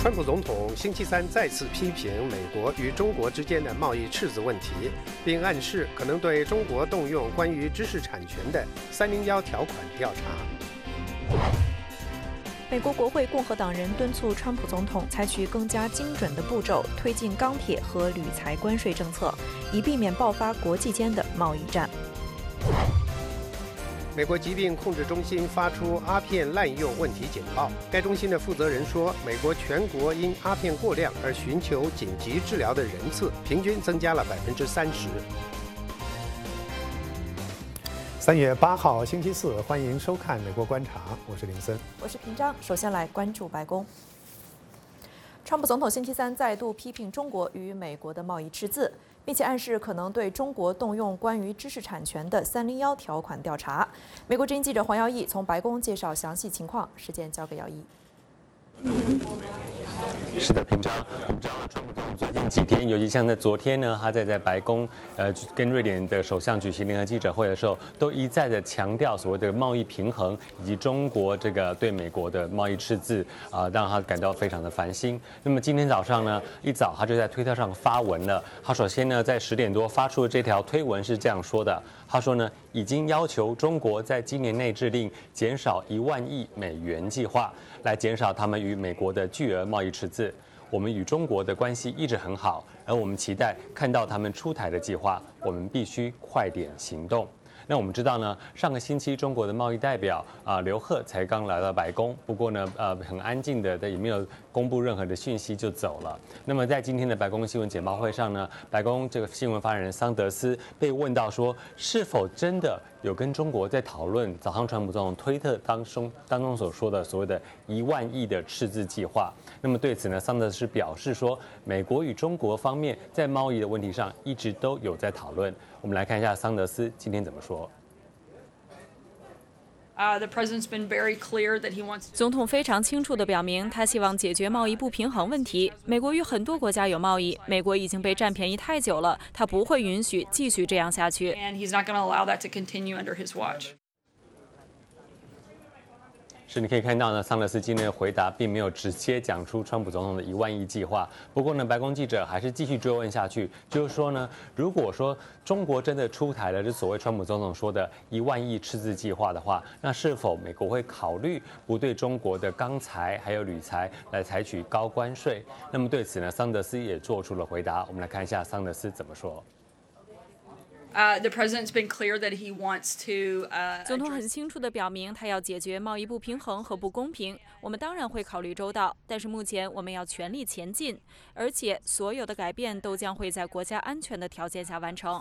川普总统星期三再次批评美国与中国之间的贸易赤字问题，并暗示可能对中国动用关于知识产权的301条款调查。 美国国会共和党人敦促川普总统采取更加精准的步骤，推进钢铁和铝材关税政策，以避免爆发国际间的贸易战。 美国疾病控制中心发出阿片滥用问题简报。该中心的负责人说，美国全国因阿片过量而寻求紧急治疗的人次平均增加了30%。 3月8号星期四，欢迎收看《美国观察》，我是林森， 我是平章。首先来关注白宫。川普总统星期三再度批评中国与美国的贸易赤字，并且暗示可能对中国动用关于知识产权的301条款调查。美国之音记者黄耀义从白宫介绍详细情况，时间交给耀义。 是的，平常我们知道，川普总统最近几天，尤其像在昨天呢，他在白宫跟瑞典的首相举行联合记者会的时候，都一再的强调所谓的贸易平衡以及中国这个对美国的贸易赤字让他感到非常的烦心。那么今天早上呢，一早他就在推特上发文了。他首先呢，在10点多发出的这条推文是这样说的：他说呢，已经要求中国在今年内制定减少1万亿美元计划，来减少他们与美国的巨额贸易赤字。我们与中国的关系一直很好，而我们期待看到他们出台的计划，我们必须快点行动。那我们知道呢，上个星期中国的贸易代表刘鹤才刚来到白宫，不过呢很安静的，也没有公布任何的讯息就走了。那么在今天的白宫新闻简报会上呢，白宫这个新闻发言人桑德斯被问到说，是否真的有跟中国在讨论早上川普总统推特当中所说的所谓的1万亿的赤字计划。那么对此呢，桑德斯表示说，美国与中国方面在贸易的问题上一直都有在讨论。我们来看一下桑德斯今天怎么说。 总统非常清楚地表明，他希望解决贸易不平衡问题。美国与很多国家有贸易，美国已经被占便宜太久了，他不会允许继续这样下去。 是，你可以看到呢，桑德斯今天的回答并没有直接讲出川普总统的1万亿计划。不过呢，白宫记者还是继续追问下去，就是说呢，如果说中国真的出台了这所谓川普总统说的1万亿赤字计划的话，那是否美国会考虑不对中国的钢材还有铝材来采取高关税？那么对此呢，桑德斯也做出了回答。我们来看一下桑德斯怎么说。 总统很清楚地表明，他要解决贸易不平衡和不公平。我们当然会考虑周到，但是目前我们要全力前进，而且所有的改变都将会在国家安全的条件下完成。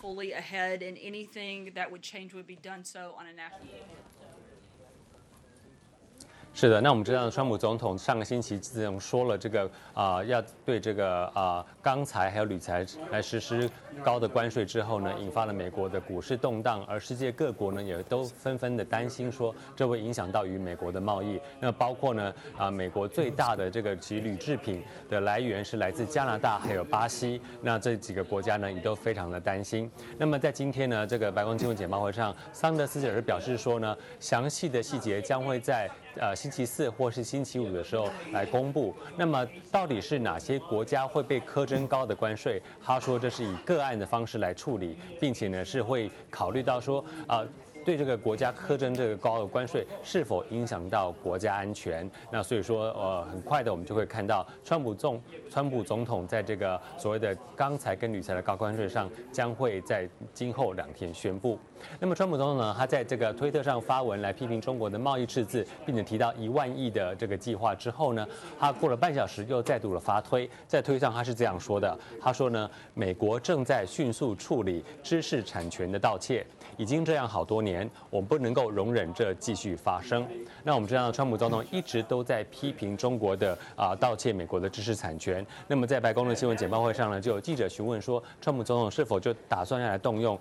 是的，那我们知道，川普总统上个星期自从说了这个要对这个钢材还有铝材来实施高的关税之后呢，引发了美国的股市动荡，而世界各国呢也都纷纷的担心说，这会影响到与美国的贸易。那包括呢美国最大的这个铝制品的来源是来自加拿大还有巴西，那这几个国家呢也都非常的担心。那么在今天呢这个白宫新闻简报会上，桑德斯也是表示说呢，详细的细节将会在星期4或是星期5的时候来公布。那么到底是哪些国家会被苛征高的关税？他说这是以个案的方式来处理，并且呢是会考虑到说对这个国家苛征这个高的关税是否影响到国家安全？那所以说很快的我们就会看到川普总统在这个所谓的钢材跟铝材的高关税上将会在今后2天宣布。那么川普总统呢，他在这个推特上发文来批评中国的贸易赤字，并且提到1万亿的这个计划之后呢，他过了半小时又再度的发推，在推上他是这样说的，他说呢，美国正在迅速处理知识产权的盗窃，已经这样好多年，我们不能够容忍这继续发生。那我们知道，川普总统一直都在批评中国的盗窃美国的知识产权。那么在白宫的新闻简报会上呢，就有记者询问说，川普总统是否就打算要来动用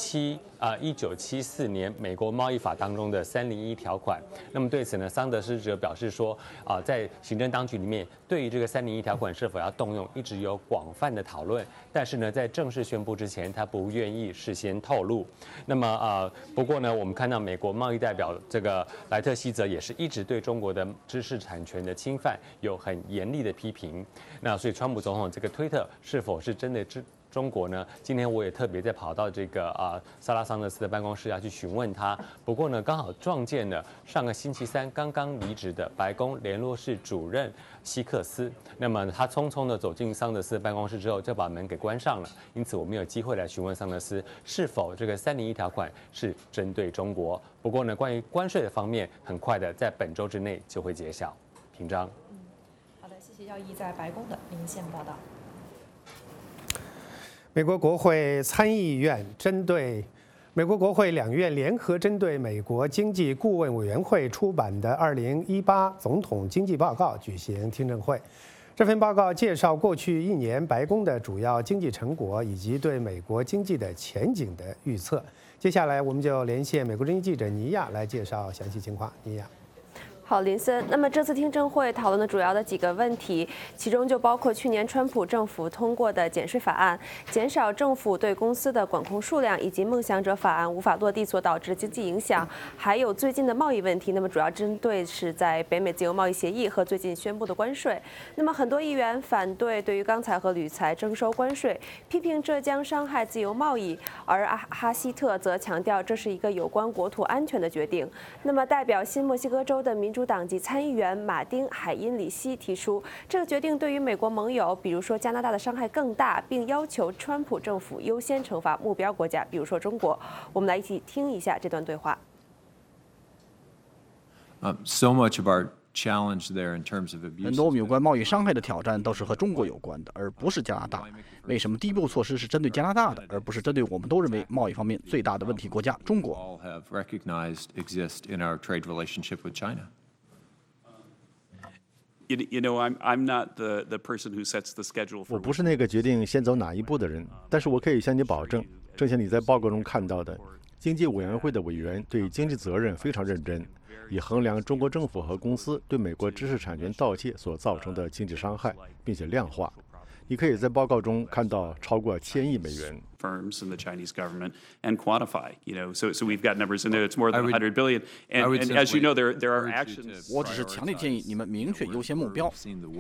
1974年美国贸易法当中的301条款？那么对此呢，桑德斯则表示说，在行政当局里面对于这个301条款是否要动用，一直有广泛的讨论，但是呢，在正式宣布之前，他不愿意事先透露。那么不过呢。 呢，我们看到美国贸易代表这个莱特希泽也是一直对中国的知识产权的侵犯有很严厉的批评。那所以川普总统这个推特是否是真的中国呢？今天我也特别在跑到这个萨拉桑德斯的办公室要去询问他。不过呢，刚好撞见了上个星期三刚刚离职的白宫联络室主任希克斯。那么他匆匆的走进桑德斯的办公室之后，就把门给关上了。因此我没有机会来询问桑德斯是否这个301条款是针对中国。不过呢，关于关税的方面，很快的在本周之内就会揭晓。平章。 好的，谢谢耀毅在白宫的连线报道。 美国国会参议院美国国会两院联合针对美国经济顾问委员会出版的2018总统经济报告举行听证会。这份报告介绍过去1年白宫的主要经济成果以及对美国经济的前景的预测。接下来我们就连线美国之音记者尼亚来介绍详细情况。尼亚。 好，林森。那么这次听证会讨论的主要的几个问题，其中就包括去年川普政府通过的减税法案、减少政府对公司的管控数量，以及梦想者法案无法落地所导致的经济影响，还有最近的贸易问题。那么主要针对是在北美自由贸易协议和最近宣布的关税。那么很多议员反对对于钢材和铝材征收关税，批评这将伤害自由贸易，而哈希特则强调这是一个有关国土安全的决定。那么代表新墨西哥州的民主党籍参议员马丁·海因里希提出，这个决定对于美国盟友，比如说加拿大的伤害更大，并要求川普政府优先惩罚目标国家，比如说中国。我们来一起听一下这段对话。 So much of our challenge there in terms of abuse. 很多我们有关贸易伤害的挑战都是和中国有关的，而不是加拿大。为什么第一步措施是针对加拿大的，而不是针对我们都认为贸易方面最大的问题国家中国？ All have recognized exist in our trade relationship with China. You know, I'm not the person who sets the schedule. 我不是那个决定先走哪一步的人，但是我可以向你保证，正像你在报告中看到的，经济委员会的委员对经济责任非常认真，以衡量中国政府和公司对美国知识产权盗窃所造成的经济伤害，并且量化。你可以在报告中看到超过1000亿美元。 Firms and the Chinese government and quantify, you know, so we've got numbers in there. It's more than 100 billion. And as you know, there are actions. 我只是强烈建议你们明确优先目标。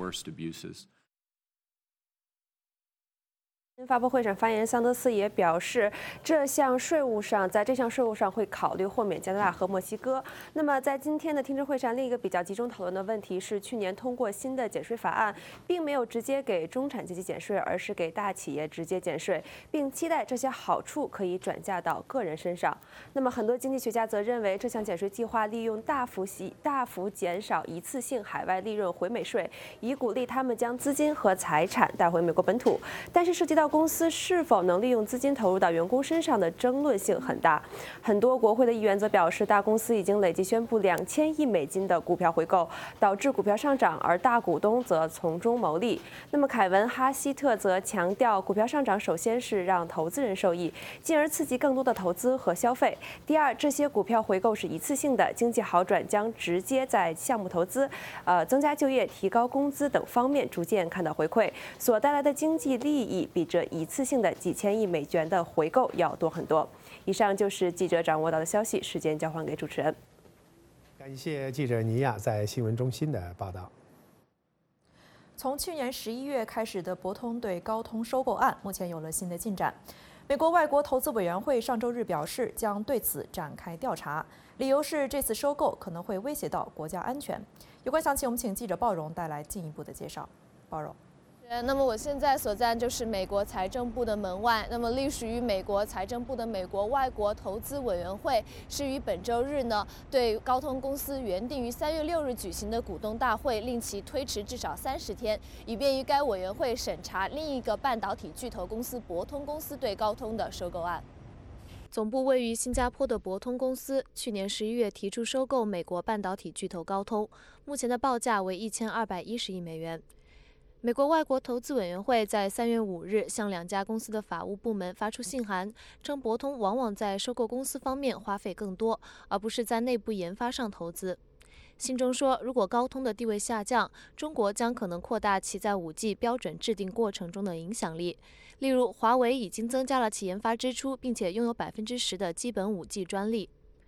发布会上，发言人桑德斯也表示，在这项税务上会考虑豁免加拿大和墨西哥。那么，在今天的听证会上，另一个比较集中讨论的问题是，去年通过新的减税法案，并没有直接给中产阶级减税，而是给大企业直接减税，并期待这些好处可以转嫁到个人身上。那么，很多经济学家则认为，这项减税计划利用大幅减少一次性海外利润回美税，以鼓励他们将资金和财产带回美国本土。但是，涉及到公司是否能利用资金投入到员工身上的争论性很大。很多国会的议员则表示，大公司已经累计宣布2000亿美金的股票回购，导致股票上涨，而大股东则从中牟利。那么凯文·哈希特则强调，股票上涨首先是让投资人受益，进而刺激更多的投资和消费。第二，这些股票回购是一次性的，经济好转将直接在项目投资、增加就业、提高工资等方面逐渐看到回馈，所带来的经济利益比这一次性的几千亿美元的回购要多很多。以上就是记者掌握到的消息，时间交还给主持人。 感谢记者尼亚在新闻中心的报道。 从去年11月开始的博通对高通收购案，目前有了新的进展。美国外国投资委员会上周日表示，将对此展开调查，理由是这次收购可能会威胁到国家安全。有关详情，我们请记者鲍荣带来进一步的介绍。鲍荣。 那么我现在所在就是美国财政部的门外。那么隶属于美国财政部的美国外国投资委员会是于本周日呢，对高通公司原定于3月6日举行的股东大会令其推迟至少30天，以便于该委员会审查另一个半导体巨头公司博通公司对高通的收购案。总部位于新加坡的博通公司去年11月提出收购美国半导体巨头高通，目前的报价为1210亿美元。美国外国投资委员会在3月5日向2家公司的法务部门发出信函，称博通往往在收购公司方面花费更多，而不是在内部研发上投资。信中说，如果高通的地位下降，中国将可能扩大其在5G 标准制定过程中的影响力。例如，华为已经增加了其研发支出，并且拥有10%的基本5G专利。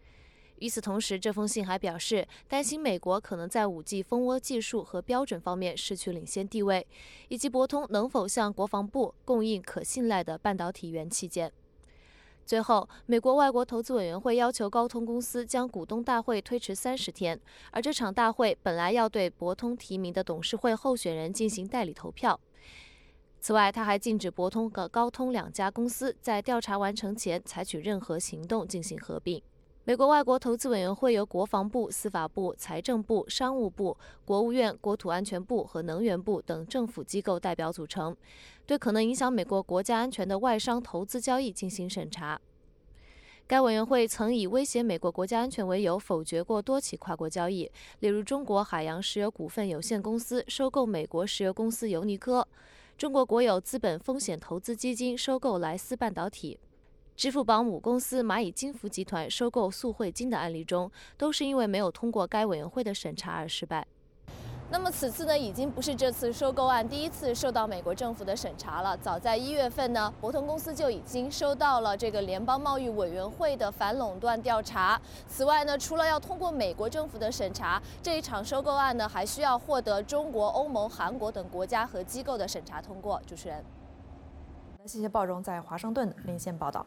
与此同时，这封信还表示，担心美国可能在5G 蜂窝技术和标准方面失去领先地位，以及博通能否向国防部供应可信赖的半导体元器件。最后，美国外国投资委员会要求高通公司将股东大会推迟30天，而这场大会本来要对博通提名的董事会候选人进行代理投票。此外，他还禁止博通和高通2家公司在调查完成前采取任何行动进行合并。美国外国投资委员会由国防部、司法部、财政部、商务部、国务院、国土安全部和能源部等政府机构代表组成，对可能影响美国国家安全的外商投资交易进行审查。该委员会曾以威胁美国国家安全为由，否决过多起跨国交易，例如中国海洋石油股份有限公司收购美国石油公司尤尼科，中国国有资本风险投资基金收购莱斯半导体，支付宝母公司蚂蚁金服集团收购速汇金的案例中，都是因为没有通过该委员会的审查而失败。那么此次呢，已经不是这次收购案第一次受到美国政府的审查了。早在1月份呢，博通公司就已经收到了这个联邦贸易委员会的反垄断调查。此外呢，除了要通过美国政府的审查，这一场收购案呢，还需要获得中国、欧盟、韩国等国家和机构的审查通过。主持人， 谢谢鲍荣在华盛顿连线报道。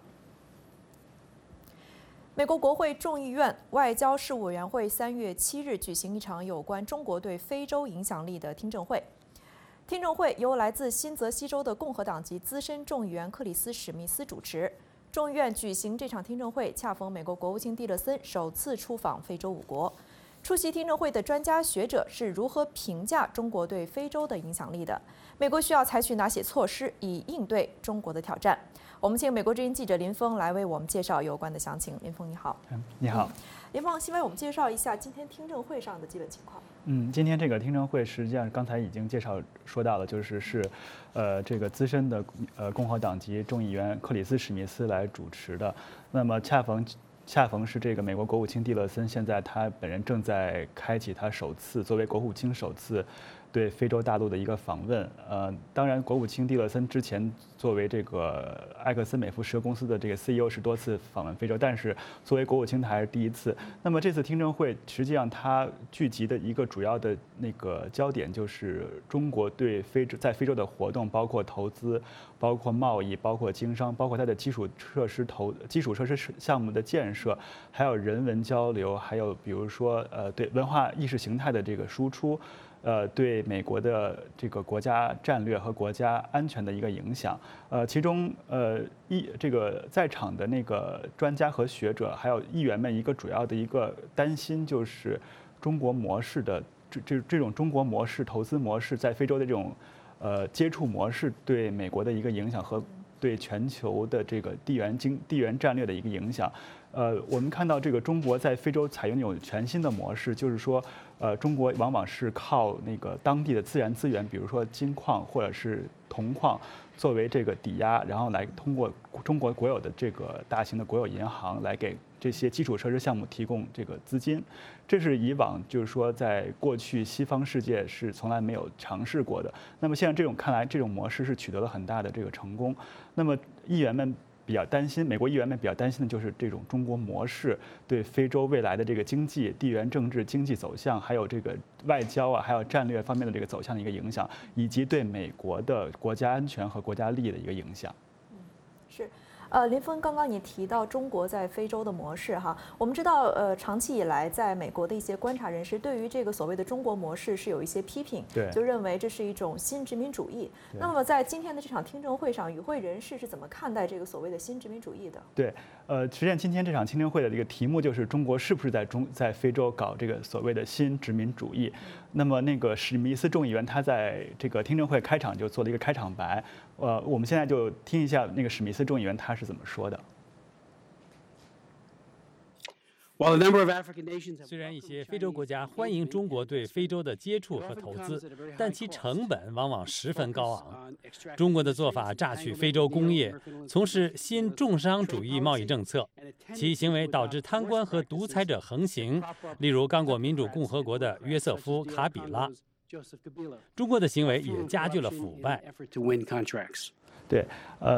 美国国会众议院外交事务委员会3月7日举行一场有关中国对非洲影响力的听证会。听证会由来自新泽西州的共和党籍资深众议员克里斯·史密斯主持。众议院举行这场听证会，恰逢美国国务卿蒂勒森首次出访非洲5国。出席听证会的专家学者是如何评价中国对非洲的影响力的？美国需要采取哪些措施以应对中国的挑战？我们请美国之音记者林峰来为我们介绍有关的详情。林峰，你好。 你好。 林峰，先为我们介绍一下今天听证会上的基本情况。 今天这个听证会实际上刚才已经说到了，这个资深的共和党籍众议员克里斯·史密斯来主持的。那么恰逢是这个美国国务卿蒂勒森，现在他本人正在开启他作为国务卿首次对非洲大陆的一个访问。当然，国务卿蒂勒森之前作为这个埃克森美孚石油公司的这个 CEO 是多次访问非洲，但是作为国务卿他还是第一次。那么这次听证会实际上它聚集的一个主要的那个焦点就是中国对在非洲的活动，包括投资、包括贸易、包括经商、包括它的基础设施项目的建设，还有人文交流，还有比如说对文化意识形态的这个输出。对美国的这个国家战略和国家安全的一个影响，其中这个在场的那个专家和学者，还有议员们一个主要的一个担心就是中国模式的这种中国模式投资模式在非洲的这种接触模式对美国的一个影响和对全球的这个地缘战略的一个影响。我们看到这个中国在非洲采用一种全新的模式，就是说，中国往往是靠那个当地的自然资源，比如说金矿或者是铜矿作为这个抵押，然后来通过中国国有的这个大型的国有银行来给这些基础设施项目提供这个资金。这是以往就是说在过去西方世界是从来没有尝试过的。那么现在看来这种模式是取得了很大的这个成功。那么议员们美国议员们比较担心的就是这种中国模式对非洲未来的这个经济、地缘政治、经济走向，还有这个外交还有战略方面的这个走向的一个影响，以及对美国的国家安全和国家利益的一个影响。 是。林峰，刚刚你提到中国在非洲的模式哈，我们知道长期以来在美国的一些观察人士对于这个所谓的中国模式是有一些批评，就认为这是一种新殖民主义。那么在今天的这场听证会上，与会人士是怎么看待这个所谓的新殖民主义的？ 对，实际上今天这场听证会的这个题目就是中国是不是在非洲搞这个所谓的新殖民主义。那么那个史密斯众议员他在这个听证会开场就做了一个开场白，我们现在就听一下那个史密斯众议员他是怎么说的。 虽然一些非洲国家欢迎中国对非洲的接触和投资，但其成本往往十分高昂。中国的做法榨取非洲工业，从事新重商主义贸易政策，其行为导致贪官和独裁者横行，例如刚果民主共和国的约瑟夫·卡比拉。中国的行为也加剧了腐败。 对，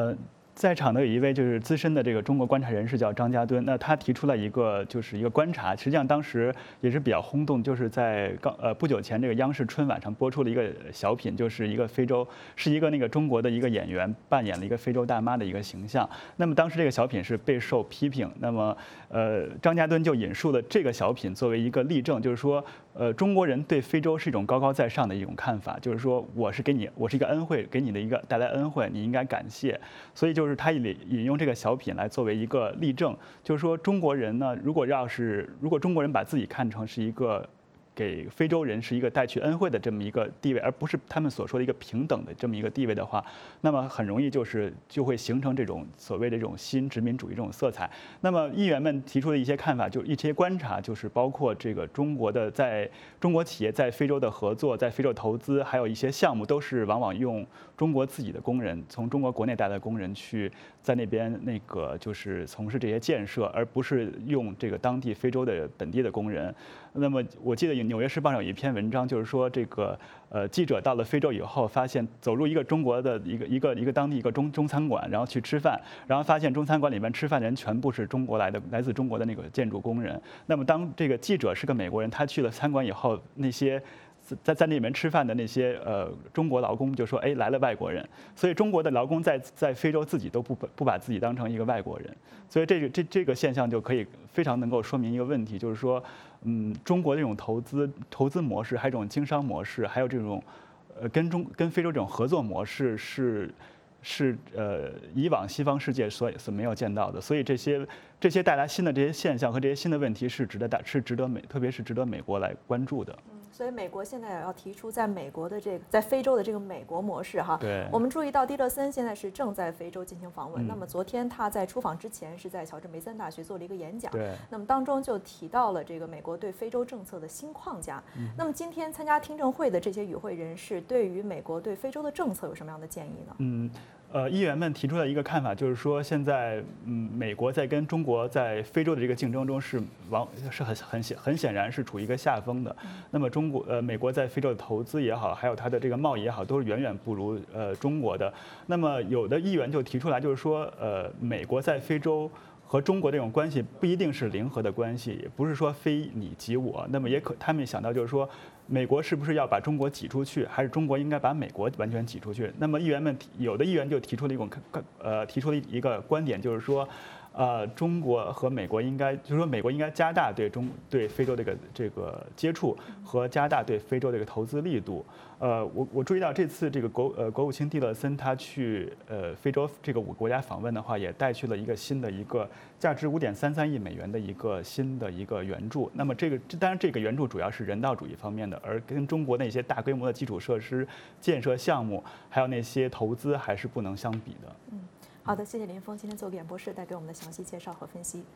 在场的有一位就是资深的这个中国观察人士叫张家敦，那他提出了一个观察，实际上当时也是比较轰动，就是在不久前这个央视春晚上播出了一个小品，就是一个是一个那个中国的一个演员扮演了一个非洲大妈的一个形象。那么当时这个小品是备受批评，那么张家敦就引述了这个小品作为一个例证，就是说中国人对非洲是一种高高在上的一种看法，就是说我是一个恩惠，给你的一个带来恩惠，你应该感谢。所以就是他引用这个小品来作为一个例证，就是说中国人呢，如果中国人把自己看成是一个给非洲人是一个带去恩惠的这么一个地位，而不是他们所说的一个平等的这么一个地位的话，那么很容易就会形成这种所谓的这种新殖民主义这种色彩。那么议员们提出的一些看法，就一些观察，就是包括这个中国企业在非洲的合作，在非洲投资，还有一些项目都是往往用中国自己的工人，从中国国内带来的工人去在那边就是从事这些建设，而不是用这个当地非洲的本地的工人。那么我记得《纽约时报》上有一篇文章，就是说这个记者到了非洲以后，发现走入一个中国的一个当地一个中餐馆，然后去吃饭，然后发现中餐馆里面吃饭的人全部是来自中国的那个建筑工人。那么当这个记者是个美国人，他去了餐馆以后，那些在那里面吃饭的那些中国劳工就说，哎，来了外国人。所以中国的劳工在非洲自己都不把自己当成一个外国人。所以这个现象就可以非常能够说明一个问题，就是说，中国这种投资模式，还有这种经商模式，还有这种跟非洲这种合作模式是以往西方世界所没有见到的。所以这些带来新的这些现象和这些新的问题是值得特别是值得美国来关注的。 所以美国现在也要提出在非洲的这个美国模式哈。 对。 我们注意到蒂勒森现在是正在非洲进行访问。那么昨天他在出访之前是在乔治梅森大学做了一个演讲。 对。 那么当中就提到了这个美国对非洲政策的新框架。那么今天参加听证会的这些与会人士对于美国对非洲的政策有什么样的建议呢？ 议员们提出了一个看法，就是说现在美国在跟中国在非洲的这个竞争中是很显然是处于一个下风的。那么美国在非洲的投资也好，还有它的这个贸易也好，都是远远不如中国的。那么有的议员就提出来，就是说美国在非洲和中国这种关系不一定是零和的关系，也不是说非你即我。那么他们想到就是说，美国是不是要把中国挤出去，还是中国应该把美国完全挤出去？那么有的议员就提出了一个观点，就是说，中国和美国就是说美国应该加大对非洲这个接触和加大对非洲这个投资力度。我注意到这次这个国务卿蒂勒森他去非洲这个5个国家访问的话，也带去了一个新的一个价值5.33亿美元的一个新的一个援助。那么当然这个援助主要是人道主义方面的，而跟中国那些大规模的基础设施建设项目还有那些投资还是不能相比的。 好的，谢谢林峰今天做演播室带给我们的详细介绍和分析。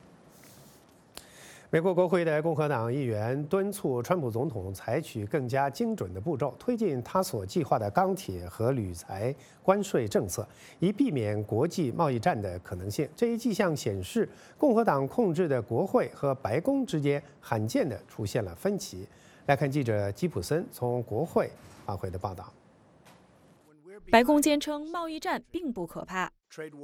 美国国会的共和党议员敦促川普总统采取更加精准的步骤，推进他所计划的钢铁和铝材关税政策，以避免国际贸易战的可能性。这一迹象显示，共和党控制的国会和白宫之间罕见地出现了分歧。来看记者吉普森从国会发回的报道。 白宫坚称贸易战并不可怕。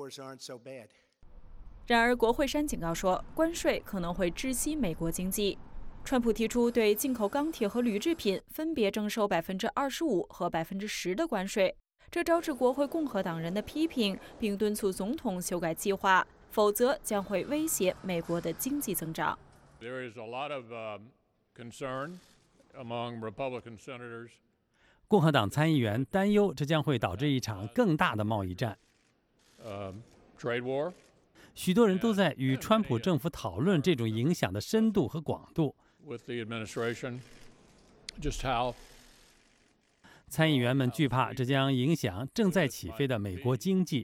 然而，国会山警告说，关税可能会窒息美国经济。川普提出对进口钢铁和铝制品分别征收25%和10%的关税，这招致国会共和党人的批评，并敦促总统修改计划，否则将会威胁美国的经济增长。 共和党参议员担忧，这将会导致一场更大的贸易战。许多人都在与川普政府讨论这种影响的深度和广度。参议员们惧怕这将影响正在起飞的美国经济。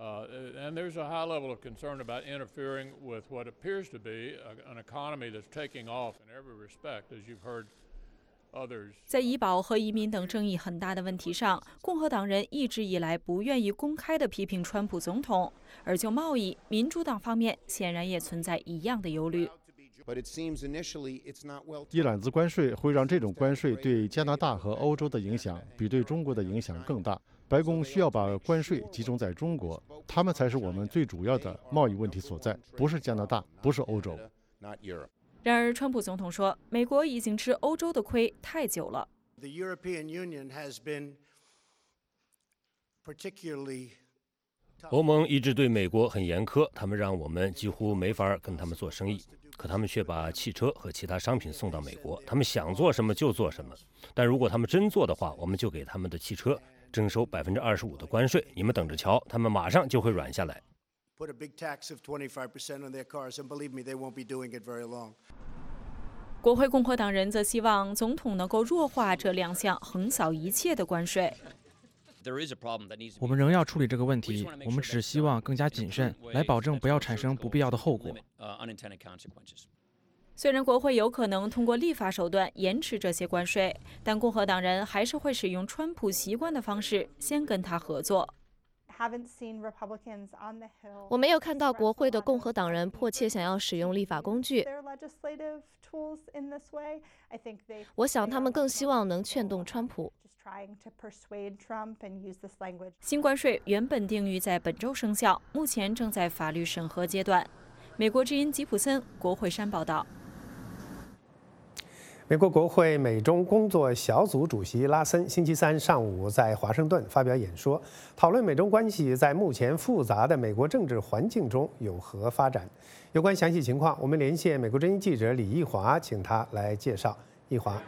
在医保和移民等争议很大的问题上，共和党人一直以来不愿意公开地批评川普总统，而就贸易，民主党方面显然也存在一样的忧虑。 一揽子关税会让这种关税对加拿大和欧洲的影响比对中国的影响更大， 白宫需要把关税集中在中国，他们才是我们最主要的贸易问题所在，不是加拿大，不是欧洲。 然而，川普总统说，美国已经吃欧洲的亏太久了。 欧盟一直对美国很严苛，他们让我们几乎没法跟他们做生意，可他们却把汽车和其他商品送到美国，他们想做什么就做什么。但如果他们真做的话，我们就给他们的汽车征收25%的关税，你们等着瞧，他们马上就会软下来。 国会共和党人则希望总统能够弱化这2项横扫一切的关税。 我们仍要处理这个问题，我们只是希望更加谨慎，来保证不要产生不必要的后果。 虽然国会有可能通过立法手段延迟这些关税，但共和党人还是会使用川普习惯的方式，先跟他合作。 我没有看到国会的共和党人迫切想要使用立法工具。我想他们更希望能劝动川普。 新关税原本定于在本周生效，目前正在法律审核阶段。美国之音吉普森，国会山报道。 美国国会美中工作小组主席拉森星期三上午在华盛顿发表演说，讨论美中关系在目前复杂的美国政治环境中有何发展。有关详细情况，我们连线美国之音记者李义华，请他来介绍。义华。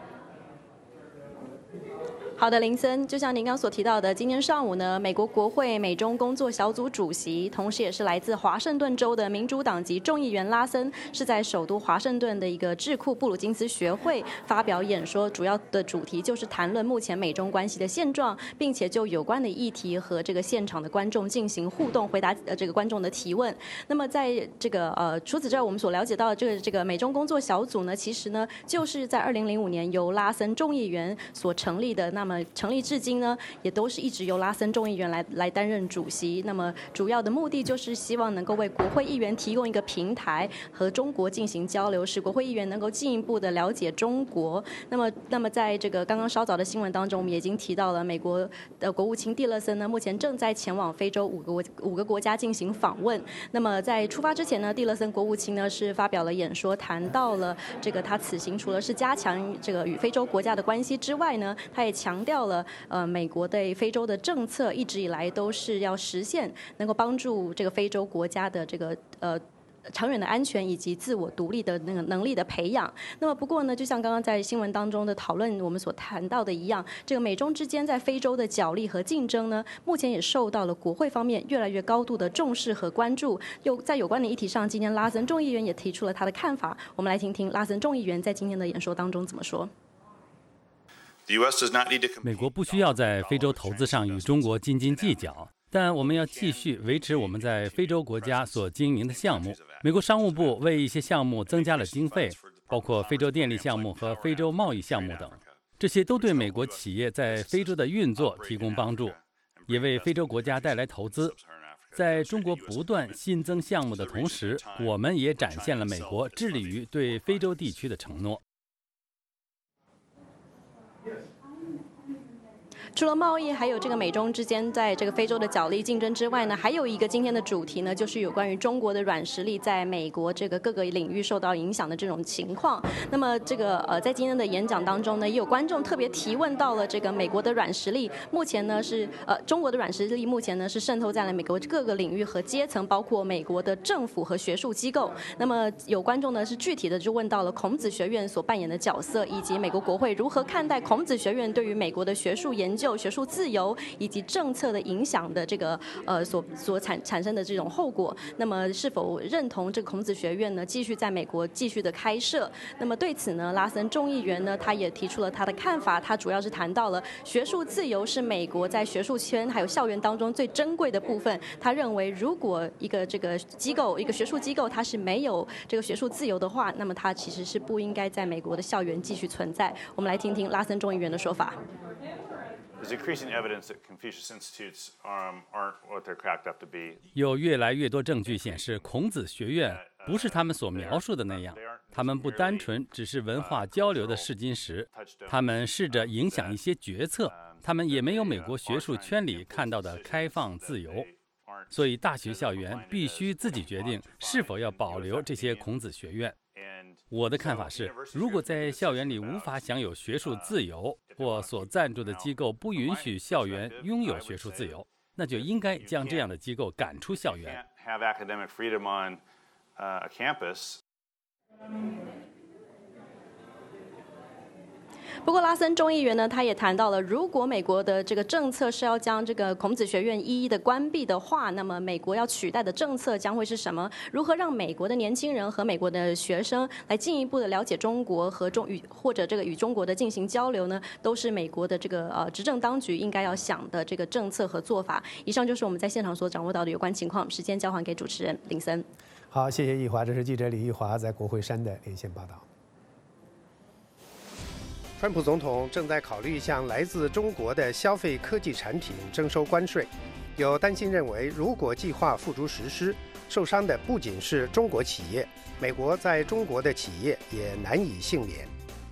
好的，林森，就像您刚所提到的，今天上午呢，美国国会美中工作小组主席，同时也是来自华盛顿州的民主党籍众议员拉森，是在首都华盛顿的一个智库布鲁金斯学会发表演说，主要的主题就是谈论目前美中关系的现状，并且就有关的议题和这个现场的观众进行互动，回答这个观众的提问。那么在这个除此之外，我们所了解到的这个美中工作小组呢，其实呢就是在2005年由拉森众议员所成立的。那么成立至今呢，也都是一直由拉森众议员来担任主席。那么主要的目的就是希望能够为国会议员提供一个平台，和中国进行交流，使国会议员能够进一步的了解中国。那么在这个刚刚稍早的新闻当中，我们也已经提到了美国的国务卿蒂勒森呢，目前正在前往非洲五个国家进行访问。那么在出发之前呢，蒂勒森国务卿呢是发表了演说，谈到了这个他此行除了是加强这个与非洲国家的关系之外呢，他也强调了美国对非洲的政策一直以来都是要实现能够帮助这个非洲国家的这个长远的安全以及自我独立的那个能力的培养。那么不过呢，就像刚刚在新闻当中的讨论我们所谈到的一样，这个美中之间在非洲的角力和竞争呢，目前也受到了国会方面越来越高度的重视和关注。在有关的议题上，今天拉森众议员也提出了他的看法。我们来听听拉森众议员在今天的演说当中怎么说。 美国不需要在非洲投资上与中国斤斤计较，但我们要继续维持我们在非洲国家所经营的项目。美国商务部为一些项目增加了经费，包括非洲电力项目和非洲贸易项目等，这些都对美国企业在非洲的运作提供帮助，也为非洲国家带来投资。在中国不断新增项目的同时，我们也展现了美国致力于对非洲地区的承诺。 除了贸易，还有这个美中之间在这个非洲的角力竞争之外呢，还有一个今天的主题呢，就是有关于中国的软实力在美国这个各个领域受到影响的这种情况。那么这个在今天的演讲当中呢，也有观众特别提问到了这个美国的软实力，目前呢是中国的软实力目前呢是渗透在了美国各个领域和阶层，包括美国的政府和学术机构。那么有观众呢是具体的就问到了孔子学院所扮演的角色，以及美国国会如何看待孔子学院对于美国的学术研究、学术自由以及政策的影响的这个所产生的这种后果。那么是否认同这个孔子学院呢继续在美国继续的开设？那么对此呢，拉森众议员呢他也提出了他的看法，他主要是谈到了学术自由是美国在学术圈还有校园当中最珍贵的部分。他认为如果一个这个机构一个学术机构它是没有这个学术自由的话，那么它其实是不应该在美国的校园继续存在。我们来听听拉森众议员的说法。 有越来越多证据显示，孔子学院不是他们所描述的那样。他们不单纯只是文化交流的试金石，他们试着影响一些决策， 他们也没有美国学术圈里看到的开放自由。所以大学校园必须自己决定是否要保留这些孔子学院。我的看法是，如果在校园里无法享有学术自由，或所赞助的机构不允许校园拥有学术自由，那就应该将这样的机构赶出校园。 不过，拉森众议员呢，他也谈到了，如果美国的这个政策是要将这个孔子学院一一的关闭的话，那么美国要取代的政策将会是什么？如何让美国的年轻人和美国的学生来进一步的了解中国和或者这个与中国的进行交流呢？都是美国的这个执政当局应该要想的这个政策和做法。以上就是我们在现场所掌握到的有关情况。时间交还给主持人林森。 好，谢谢易华，这是记者李玉华在国会山的连线报道。 川普总统正在考虑向来自中国的消费科技产品征收关税，有担心认为，如果计划付诸实施，受伤的不仅是中国企业，美国在中国的企业也难以幸免。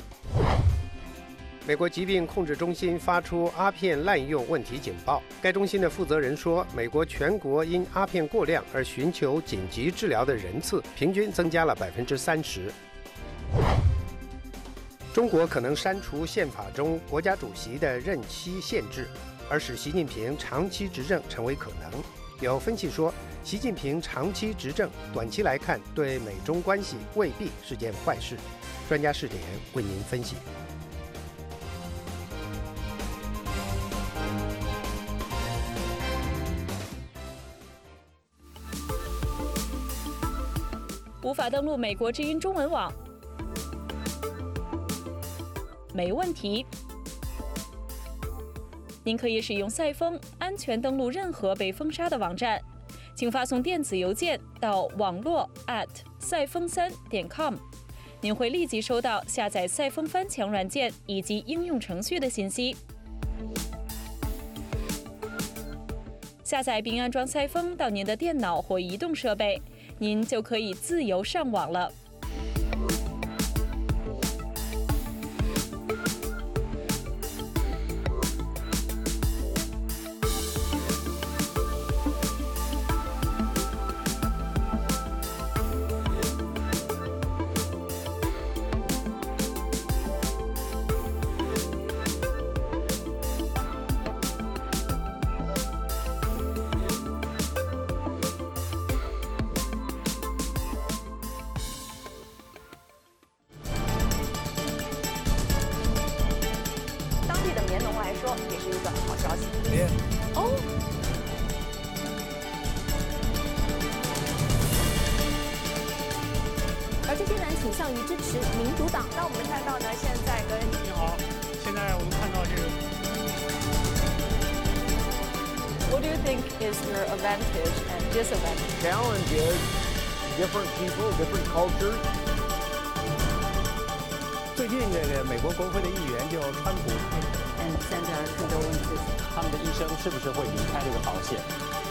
美国疾病控制中心发出阿片滥用问题警报，该中心的负责人说，美国全国因阿片过量而寻求紧急治疗的人次平均增加了30%。中国可能删除宪法中国家主席的任期限制，而使习近平长期执政成为可能。有分析说，习近平长期执政，短期来看对美中关系未必是件坏事。专家视点为您分析。 无法登录美国之音中文网？没问题，您可以使用赛风安全登录任何被封杀的网站，请发送电子邮件到网络@赛风3.com，您会立即收到下载赛风翻墙软件以及应用程序的信息。下载并安装赛风到您的电脑或移动设备，您就可以自由上网了。 What do you think is your advantage and disadvantage? Challenge is different people, different cultures. 最近这个美国国会的议员就川普 and send our condolences. 他们的医生是不是会离开这个保险？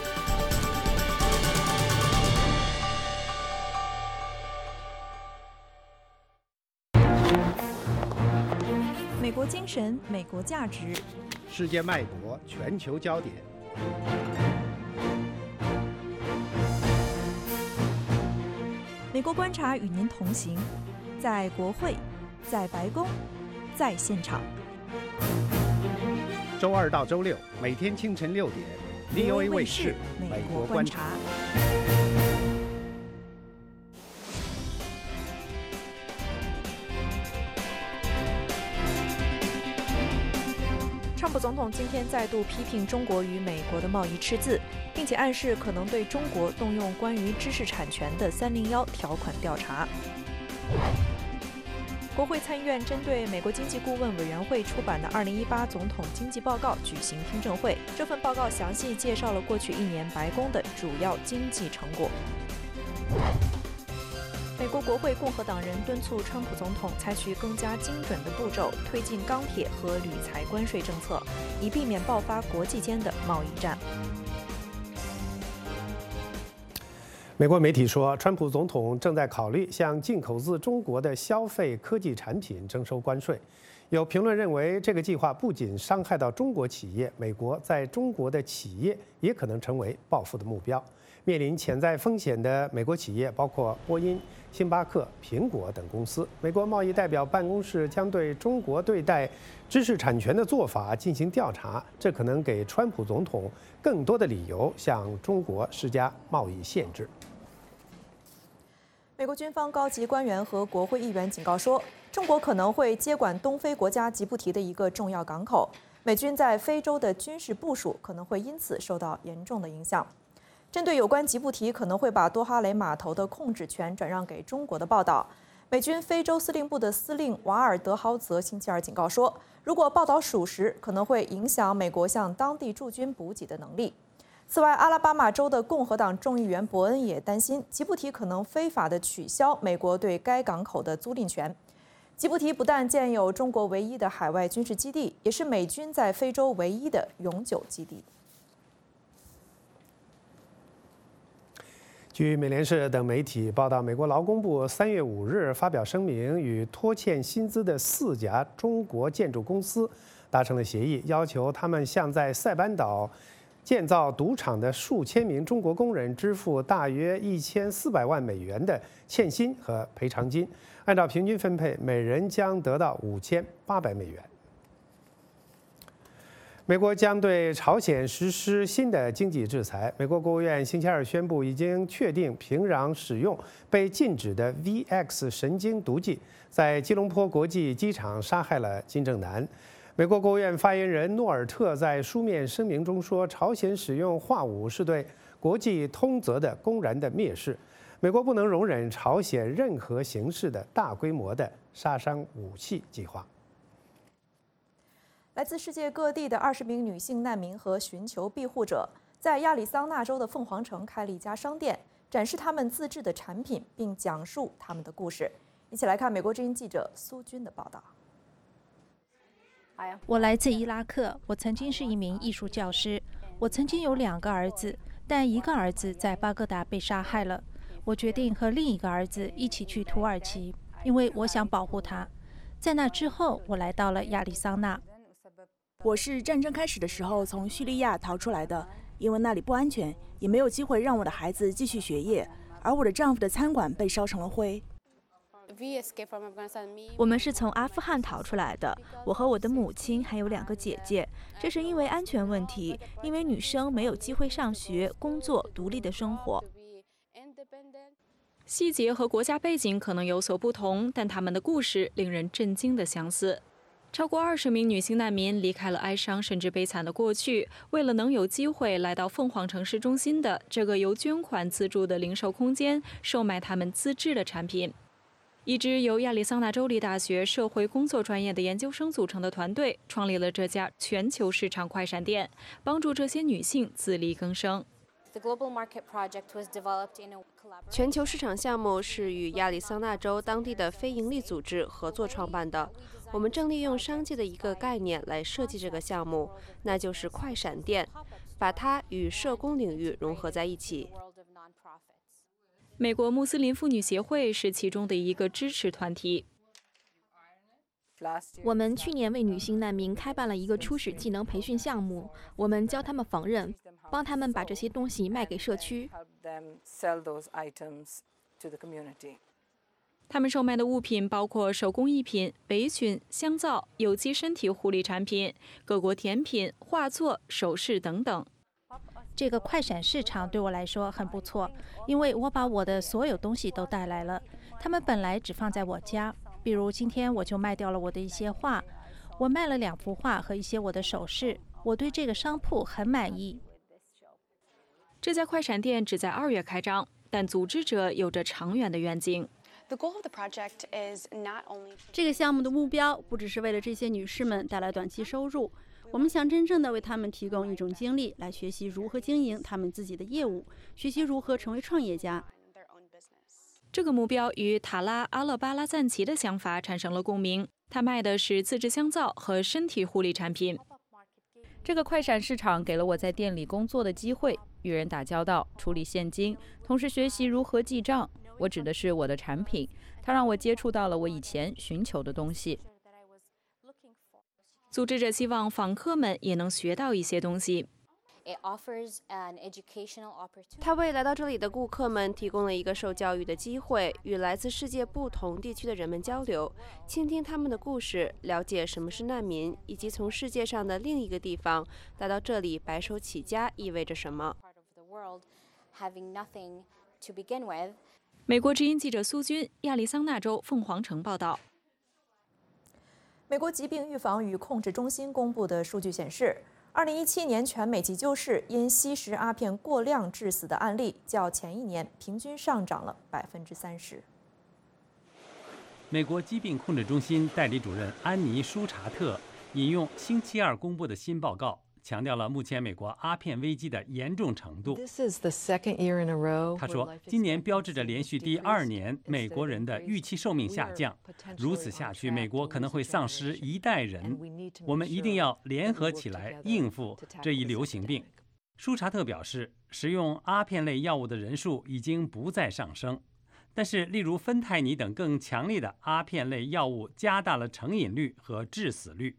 美国精神，美国价值， 世界脉搏，全球焦点。 美国观察与您同行，在国会，在白宫，在现场。 周二到周六，每天清晨6点 ，VOA 卫视《美国观察》。 川普总统今天再度批评中国与美国的贸易赤字，并且暗示可能对中国动用关于知识产权的301条款调查。国会参议院针对美国经济顾问委员会出版的2018总统经济报告举行听证会，这份报告详细介绍了过去1年白宫的主要经济成果。美国国会共和党人敦促川普总统采取更加精准的步骤，推进钢铁和铝材关税政策，以避免爆发国际间的贸易战。 美国媒体说，川普总统正在考虑向进口自中国的消费科技产品征收关税， 有评论认为，这个计划不仅伤害到中国企业，美国在中国的企业也可能成为报复的目标。面临潜在风险的美国企业包括波音、星巴克、苹果等公司。美国贸易代表办公室将对中国对待知识产权的做法进行调查，这可能给川普总统更多的理由向中国施加贸易限制。 美国军方高级官员和国会议员警告说，中国可能会接管东非国家吉布提的一个重要港口，美军在非洲的军事部署可能会因此受到严重的影响。针对有关吉布提可能会把多哈雷码头的控制权转让给中国的报道，美军非洲司令部的司令瓦尔德豪泽星期二警告说，如果报道属实，可能会影响美国向当地驻军补给的能力。此外，阿拉巴马州的共和党众议员伯恩也担心吉布提可能非法地取消美国对该港口的租赁权。吉布提不但建有中国唯一的海外军事基地，也是美军在非洲唯一的永久基地。 据美联社等媒体报道，美国劳工部3月5日发表声明，与拖欠薪资的4家中国建筑公司达成了协议，要求他们向在塞班岛建造赌场的数千名中国工人支付大约1400万美元的欠薪和赔偿金，按照平均分配，每人将得到5800美元。美国将对朝鲜实施新的经济制裁。美国国务院星期二宣布，已经确定平壤使用被禁止的 VX 神经毒剂，在吉隆坡国际机场杀害了金正男。美国国务院发言人诺尔特在书面声明中说，朝鲜使用化武是对国际通则的公然的蔑视。美国不能容忍朝鲜任何形式的大规模的杀伤武器计划。 来自世界各地的20名女性难民和寻求庇护者，在亚利桑那州的凤凰城开了一家商店，展示他们自制的产品，并讲述他们的故事。一起来看美国之音记者苏军的报道。 我来自伊拉克，我曾经是一名艺术教师。我曾经有2个儿子，但一个儿子在巴格达被杀害了。我决定和另一个儿子一起去土耳其，因为我想保护他。在那之后，我来到了亚利桑那。 我是战争开始的时候从叙利亚逃出来的，因为那里不安全，也没有机会让我的孩子继续学业，而我的丈夫的餐馆被烧成了灰。 我们是从阿富汗逃出来的，我和我的母亲还有2个姐姐。这是因为安全问题，因为女生没有机会上学、工作、独立的生活。 细节和国家背景可能有所不同，但他们的故事令人震惊的相似。超过20名女性难民离开了哀伤甚至悲惨的过去，为了能有机会来到凤凰城市中心的这个由捐款资助的零售空间，售卖他们自制的产品。一支由亚利桑那州立大学社会工作专业的研究生组成的团队，创立了这家全球市场快闪店，帮助这些女性自力更生。 全球市场项目是与亚利桑那州当地的非营利组织合作创办的。我们正利用商界的一个概念来设计这个项目，那就是快闪店，把它与社工领域融合在一起。 美国穆斯林妇女协会是其中的一个支持团体。 我们去年为女性难民开办了一个初始技能培训项目，我们教他们缝纫，帮他们把这些东西卖给社区。 他们售卖的物品包括手工艺品、围裙、香皂、有机身体护理产品、各国甜品、画作、首饰等等。 这个快闪市场对我来说很不错，因为我把我的所有东西都带来了。他们本来只放在我家，比如今天我就卖掉了我的一些画，我卖了2幅画和一些我的首饰。我对这个商铺很满意。 这家快闪店只在2月开张，但组织者有着长远的愿景。 这个项目的目标不只是为了这些女士们带来短期收入，我们想真正的为她们提供一种经历，来学习如何经营她们自己的业务，学习如何成为创业家。 这个目标与塔拉·阿勒巴拉赞奇的想法产生了共鸣。他卖的是自制香皂和身体护理产品。 这个快闪市场给了我在店里工作的机会，与人打交道，处理现金，同时学习如何记账。我指的是我的产品，它让我接触到了我以前寻求的东西。 组织者希望访客们也能学到一些东西。 他为来到这里的顾客们提供了一个受教育的机会，与来自世界不同地区的人们交流，倾听他们的故事，了解什么是难民，以及从世界上的另一个地方来到这里白手起家意味着什么。 美国之音记者苏军，亚利桑那州凤凰城报道。 美国疾病预防与控制中心公布的数据显示，2017年全美急救室因吸食阿片过量致死的案例，较前一年平均上涨了30%。 美国疾病控制中心代理主任安妮·舒查特引用星期二公布的新报告，强调了目前美国阿片危机的严重程度。他说，今年标志着连续第2年美国人的预期寿命下降，如此下去，美国可能会丧失一代人。我们一定要联合起来应付这一流行病。舒查特表示，使用阿片类药物的人数已经不再上升，但是例如芬太尼等更强烈的阿片类药物加大了成瘾率和致死率。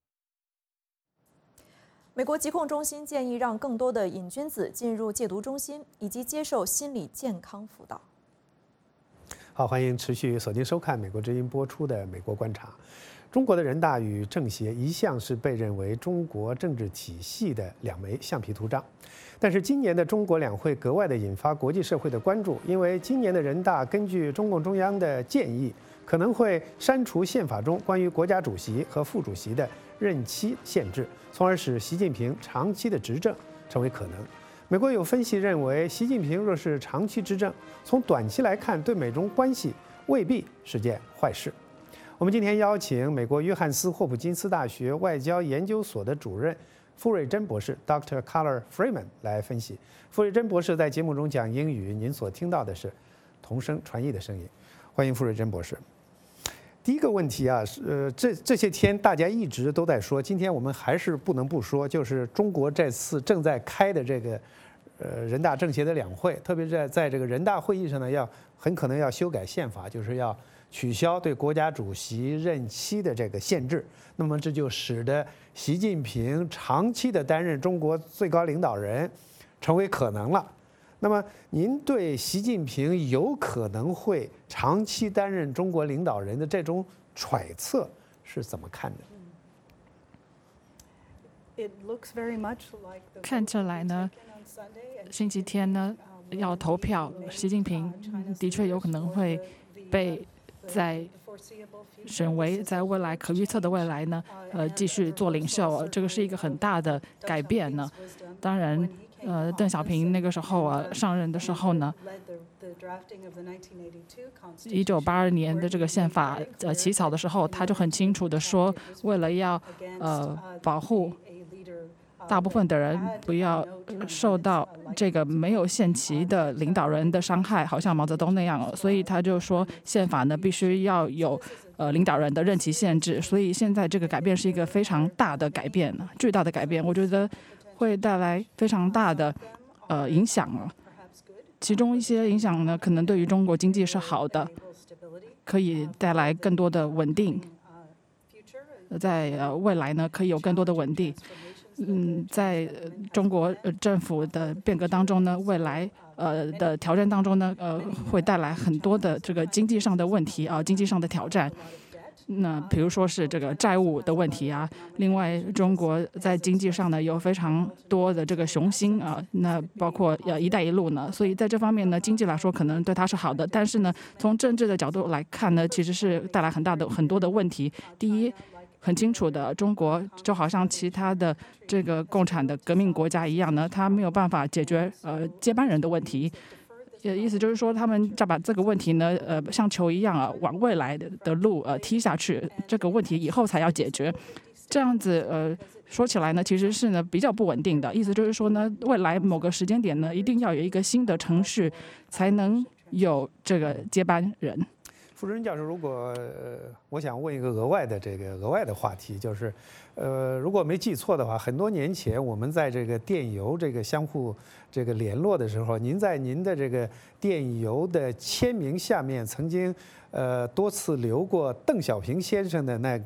美国疾控中心建议让更多的瘾君子进入戒毒中心，以及接受心理健康辅导。 好，欢迎持续锁定收看美国之音播出的《美国观察》。中国的人大与政协一向是被认为中国政治体系的两枚橡皮图章，但是今年的中国两会格外的引发国际社会的关注，因为今年的人大根据中共中央的建议，可能会删除宪法中关于国家主席和副主席的任期限制，从而使习近平长期的执政成为可能。美国有分析认为，习近平若是长期执政，从短期来看，对美中关系未必是件坏事。我们今天邀请美国约翰斯霍普金斯大学外交研究所的主任傅瑞珍博士 Dr. Carla Freeman 来分析。傅瑞珍博士在节目中讲英语，您所听到的是同声传译的声音。欢迎傅瑞珍博士。第一个问题啊，这些天大家一直都在说，今天我们还是不能不说，就是中国这次正在开的这个人大政协的两会，特别是在这个人大会议上呢，很可能要修改宪法，就是要取消对国家主席任期的这个限制。那么这就使得习近平长期的担任中国最高领导人成为可能了。那么您对习近平有可能会长期担任中国领导人的这种揣测是怎么看的？ 看起来呢，星期天呢要投票，习近平的确有可能会被选为在未来可预测的未来呢，继续做领袖，这个是一个很大的改变呢。当然，邓小平那个时候上任的时候呢，1982年的这个宪法起草的时候，他就很清楚的说，为了要保护大部分的人不要受到这个没有限期的领导人的伤害，好像毛泽东那样，所以他就说宪法呢必须要有领导人的任期限制。所以现在这个改变是一个非常大的改变，巨大的改变，我觉得会带来非常大的影响啊。其中一些影响呢，可能对于中国经济是好的，可以带来更多的稳定，在未来呢可以有更多的稳定。在中国政府的变革当中呢，未来的挑战当中呢，会带来很多的这个经济上的问题啊，经济上的挑战。那比如说是这个债务的问题啊，另外中国在经济上呢有非常多的这个雄心啊，那包括一带一路呢，所以在这方面呢，经济来说可能对它是好的，但是呢，从政治的角度来看呢，其实是带来很多的问题。第一，很清楚的，中国就好像其他的这个共产的革命国家一样呢，它没有办法解决接班人的问题。意思就是说，他们要把这个问题呢，像球一样往未来的路踢下去，这个问题以后才要解决。这样子说起来呢，其实是呢比较不稳定的。意思就是说呢，未来某个时间点呢，一定要有一个新的程序，才能有这个接班人。 傅瑞珍教授，如果我想问一个额外的话题，就是如果没记错的话，很多年前我们在这个电邮这个相互这个联络的时候，您在您的这个电邮的签名下面曾经多次留过邓小平先生的那个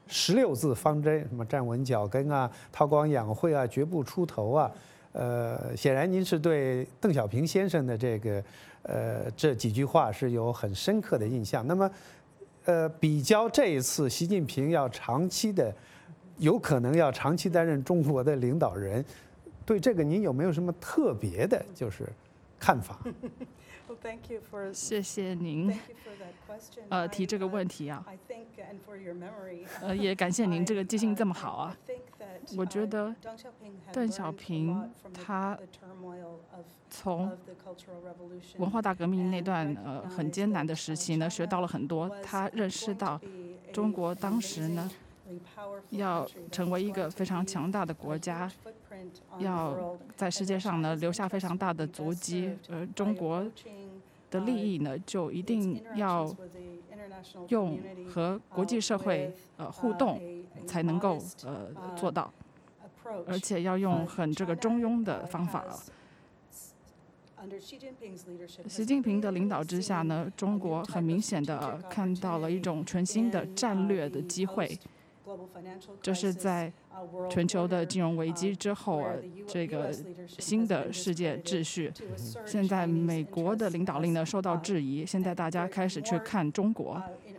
16字方针，什么站稳脚跟啊、韬光养晦啊、绝不出头啊。显然您是对邓小平先生的这几句话是有很深刻的印象。那么，比较这一次习近平有可能要长期担任中国的领导人，对这个您有没有什么特别的看法？ 谢谢您提这个问题啊，也感谢您这个记性这么好啊。我觉得邓小平他从文化大革命那段很艰难的时期呢，学到了很多。他认识到中国当时呢要成为一个非常强大的国家，要在世界上呢留下非常大的足迹。中国的利益呢，就一定要用和国际社会互动才能够做到，而且要用很中庸的方法。习近平的领导之下呢，中国很明显的看到了一种全新的战略的机会。这是在全球的金融危机之后这个新的世界秩序。现在美国的领导力呢受到质疑，现在大家开始去看中国。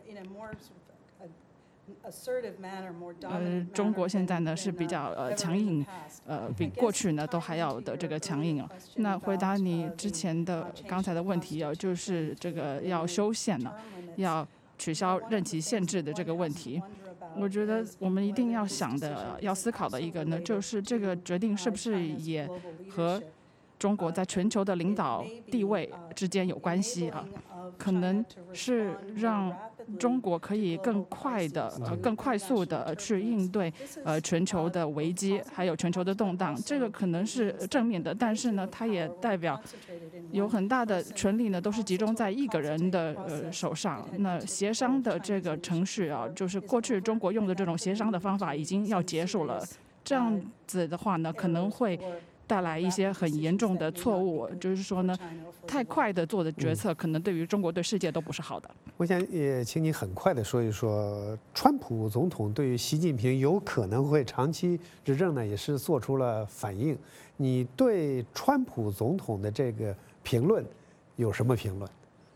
中国现在呢是比较强硬，比过去呢都还要的强硬啊。那回答你之前的刚才的问题就是这个要修宪呢，要取消任期限制的这个问题。我觉得我们一定要要思考的一个呢，就是这个决定是不是也和中国在全球的领导地位之间有关系啊？可能是让中国可以更快速的去应对全球的危机，还有全球的动荡。这个可能是正面的，但是呢，它也代表有很大的权力呢都是集中在一个人的手上。那协商的这个程序啊，就是过去中国用的这种协商的方法已经要结束了。这样子的话呢，可能会带来一些很严重的错误，就是说呢，太快的做的决策，可能对于中国、对世界都不是好的。 我想也请你很快的说一说，川普总统对于习近平有可能会长期执政呢，也是做出了反应。你对川普总统的这个评论有什么评论？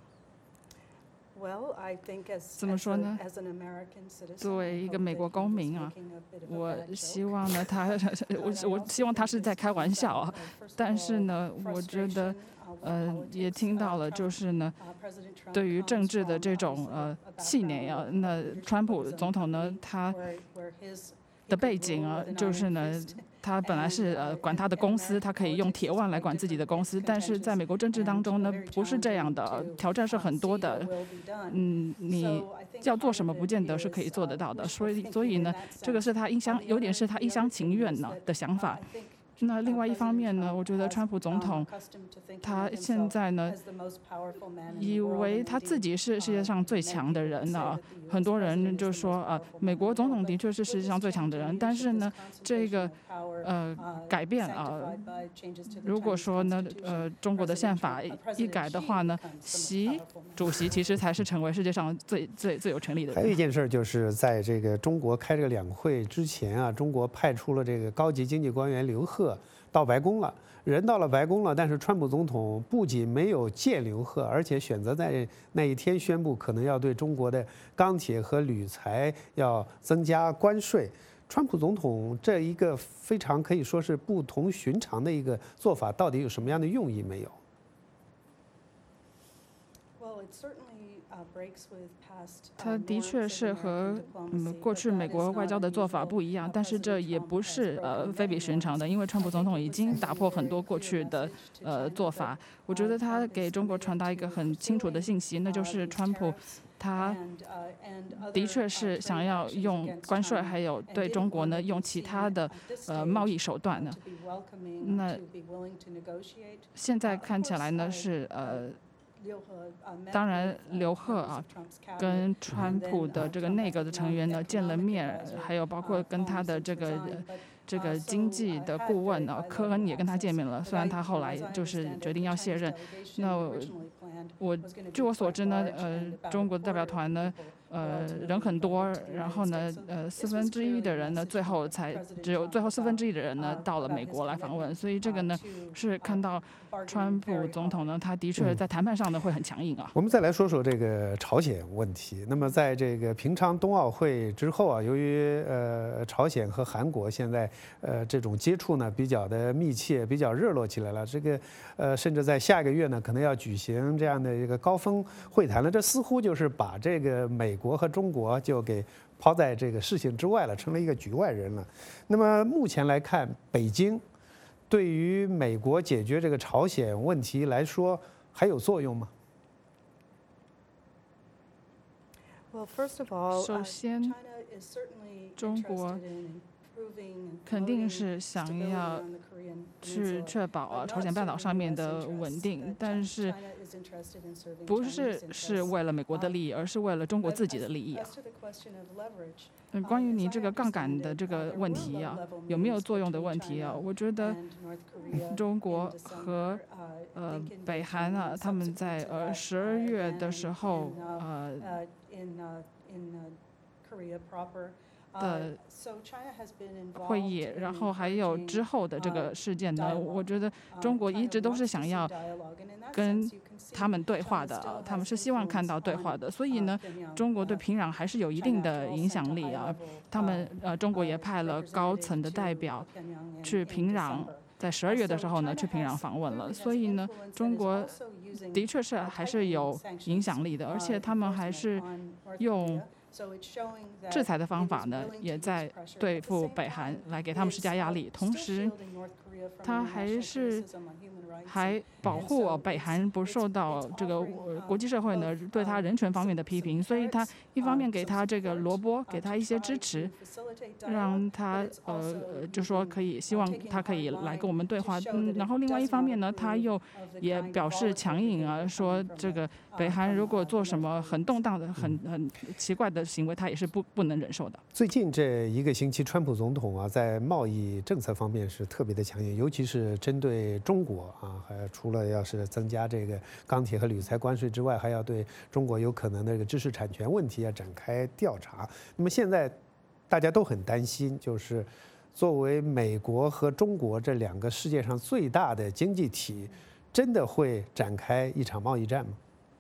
怎么说呢？作为一个美国公民啊，我希望呢，我希望他是在开玩笑啊。但是呢，我觉得，也听到了，就是呢，对于政治的这种气馁啊，那川普总统呢，他的背景啊，就是呢。他本来是管他的公司，他可以用铁腕来管自己的公司，但是在美国政治当中呢，不是这样的，挑战是很多的。你要做什么，不见得是可以做得到的。所以呢，这个是他有点是他一厢情愿的想法。那另外一方面呢，我觉得川普总统他现在呢，以为他自己是世界上最强的人呢。很多人就说美国总统的确是世界上最强的人，但是呢，这个改变如果说呢中国的宪法一改的话呢，习主席其实才是成为世界上最有权力的人。 还有一件事就是在这个中国开这个两会之前啊，中国派出了这个高级经济官员刘鹤到白宫了。人到了白宫了，但是川普总统不仅没有见刘鹤，而且选择在那一天宣布可能要对中国的钢铁和铝材要增加关税。川普总统这一个非常可以说是不同寻常的一个做法，到底有什么样的用意没有？ 他的确是和过去美国外交的做法不一样，但是这也不是非比寻常的，因为川普总统已经打破很多过去的做法。我觉得他给中国传达一个很清楚的信息，那就是川普他的确是想要用关税，还有对中国呢用其他的贸易手段呢。那现在看起来呢是当然，刘鹤跟川普的这个内阁的成员呢见了面，还有包括跟他的这个经济的顾问科恩也跟他见面了。虽然他后来就是决定要卸任。那据我所知呢，中国的代表团呢人很多，然后呢1/4的人呢最后1/4的人呢到了美国来访问，所以这个呢是看到川普总统呢他的确在谈判上呢会很强硬啊。 我们再来说说这个朝鲜问题。那么在这个平昌冬奥会之后啊，由于朝鲜和韩国现在这种接触呢比较的密切，比较热络起来了。这个甚至在下个月呢可能要举行这样的一个高峰会谈了。这似乎就是把这个美国和中国就给抛在这个视线之外了，成了一个局外人了。那么目前来看，北京对于美国解决这个朝鲜问题来说还有作用吗？ 首先，中国肯定是想要去确保朝鲜半岛上面的稳定，但是不是为了美国的利益，而是为了中国自己的利益啊。关于你这个杠杆的这个问题啊，有没有作用的问题啊，我觉得中国和北韩啊，他们在12月的时候的会议，然后还有之后的这个事件呢，我觉得中国一直都是想要跟他们对话的，他们是希望看到对话的，所以呢，中国对平壤还是有一定的影响力啊。他们中国也派了高层的代表去平壤，在12月的时候呢去平壤访问了，所以呢，中国的确是还是有影响力的，而且他们还是用制裁的方法呢，也在对付北韩，来给他们施加压力。同时，他还保护北韩不受到这个国际社会呢对他人权方面的批评，所以他一方面给他这个萝卜，给他一些支持，让他就说希望他可以来跟我们对话。然后另外一方面呢，他又也表示强硬啊，说这个北韩如果做什么很动荡的、很奇怪的行为，他也是不能忍受的。 最近这一个星期，川普总统啊，在贸易政策方面是特别的强硬，尤其是针对中国啊，还除了要是增加这个钢铁和铝材关税之外，还要对中国有可能的这个知识产权问题啊展开调查。那么现在大家都很担心，就是作为美国和中国这两个世界上最大的经济体，真的会展开一场贸易战吗？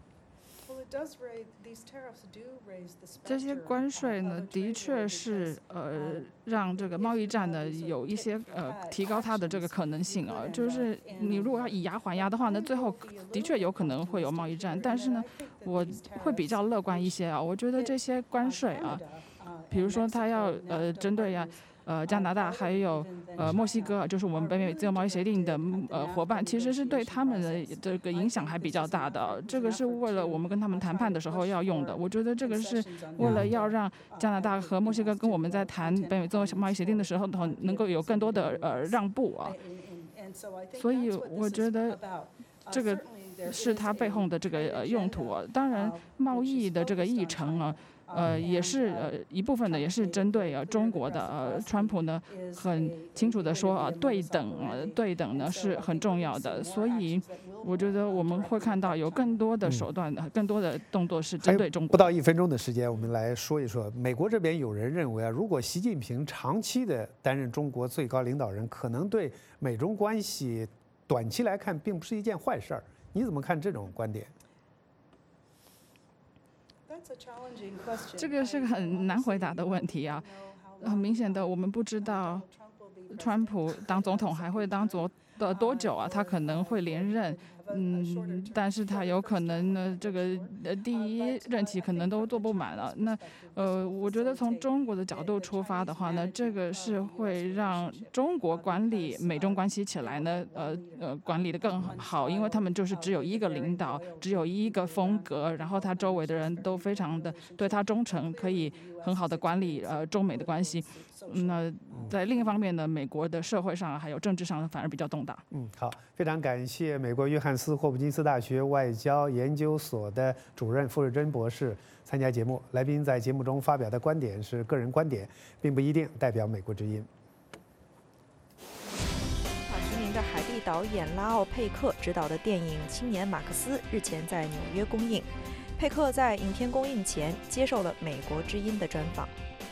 这些关税呢，的确是让这个贸易战呢有一些提高它的这个可能性啊。就是你如果要以牙还牙的话呢，最后的确有可能会有贸易战。但是呢，我会比较乐观一些啊。我觉得这些关税啊，比如说它要针对加拿大还有墨西哥，就是我们北美自由贸易协定的伙伴，其实是对他们的这个影响还比较大的。这个是为了我们跟他们谈判的时候要用的。我觉得这个是为了要让加拿大和墨西哥跟我们在谈北美自由贸易协定的时候能够有更多的让步啊。所以我觉得这个是它背后的这个用途啊。当然，贸易的这个议程啊。也是一部分的，也是针对中国的。川普呢很清楚的说对等呢是很重要的，所以我觉得我们会看到有更多的手段的、更多的动作是针对中国。 不到1分钟的时间，我们来说一说美国这边有人认为啊，如果习近平长期的担任中国最高领导人，可能对美中关系短期来看并不是一件坏事儿。你怎么看这种观点？ 这个是个很难回答的问题啊。很明显的，我们不知道川普当总统还会当多久啊？他可能会连任，但是他有可能呢，这个第一任期可能都做不满了。那我觉得从中国的角度出发的话呢，这个是会让中国管理美中关系起来呢，管理得更好，因为他们就是只有一个领导，只有一个风格，然后他周围的人都非常的对他忠诚，可以很好的管理中美的关系。那在另一方面呢，美国的社会上还有政治上反而比较动荡。 好，非常感谢美国约翰斯霍普金斯大学外交研究所的主任傅瑞珍博士参加节目。来宾在节目中发表的观点是个人观点，并不一定代表美国之音。 知名的海地导演拉奥佩克执导的电影《青年马克思》日前在纽约公映。 佩克在影片公映前接受了美国之音的专访。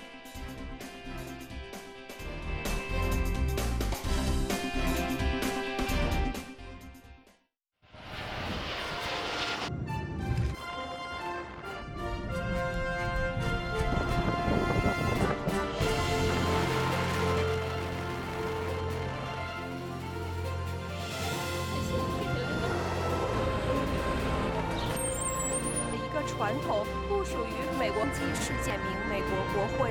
传统不属于美国机事件名美国国会。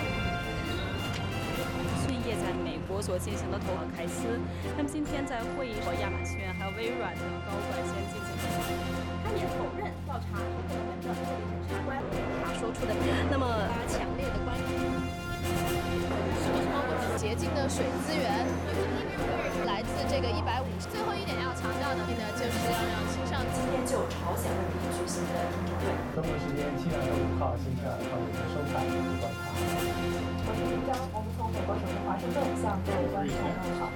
讯业在美国所进行的投凯斯，他们今天在会议和亚马逊还有微软的高管先进行他也否认调查是个人的特别审查官他说出的那么强烈的关于洁净的水资源，来自这个150。最后一点要强调的呢，就是要让青少年。 今天就朝鲜问题举行的听证会。 中国时间7月5号星期二，欢迎收看《美国观察》。 我是林章，我们从美国首都华盛顿向各位观众问好。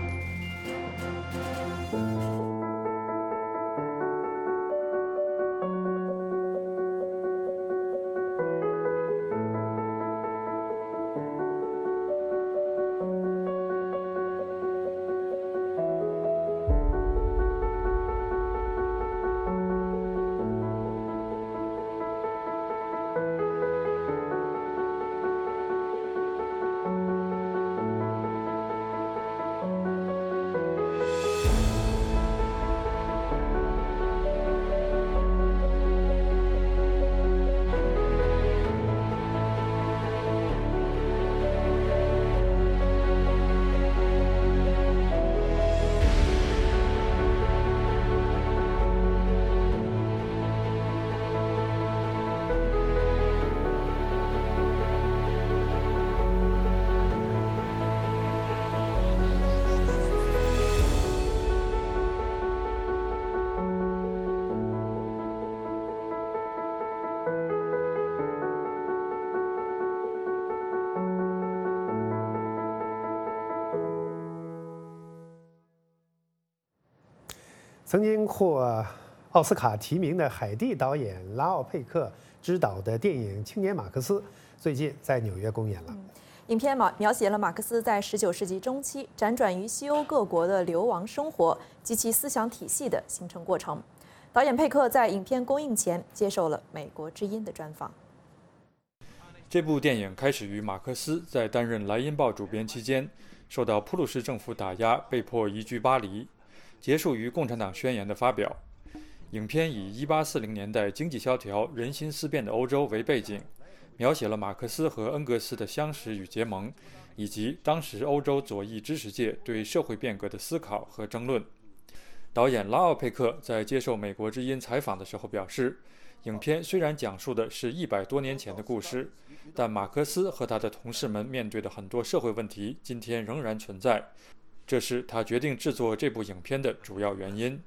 曾经获奥斯卡提名的海地导演拉奥佩克执导的电影《青年马克思》最近在纽约公演了。 影片描写了马克思在19世纪中期辗转于西欧各国的流亡生活及其思想体系的形成过程。导演佩克在影片公映前接受了美国之音的专访。 这部电影开始于马克思在担任《莱茵报》主编期间，受到普鲁士政府打压，被迫移居巴黎。结束于共产党宣言的发表。影片以1840年代经济萧条、人心思变的欧洲为背景，描写了马克思和恩格斯的相识与结盟，以及当时欧洲左翼知识界对社会变革的思考和争论。导演拉奥佩克在接受美国之音采访的时候表示，影片虽然讲述的是100多年前的故事，但马克思和他的同事们面对的很多社会问题今天仍然存在。这是他决定制作这部影片的主要原因。